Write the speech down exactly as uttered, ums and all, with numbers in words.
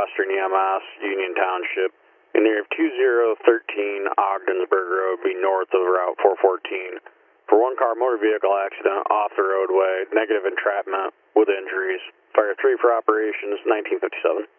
Western E M S, Union Township. In the area of two zero one three Ogdensburg Road, be north of Route four fourteen. For one car motor vehicle accident off the roadway, negative entrapment with injuries. Fire three for operations, nineteen fifty-seven.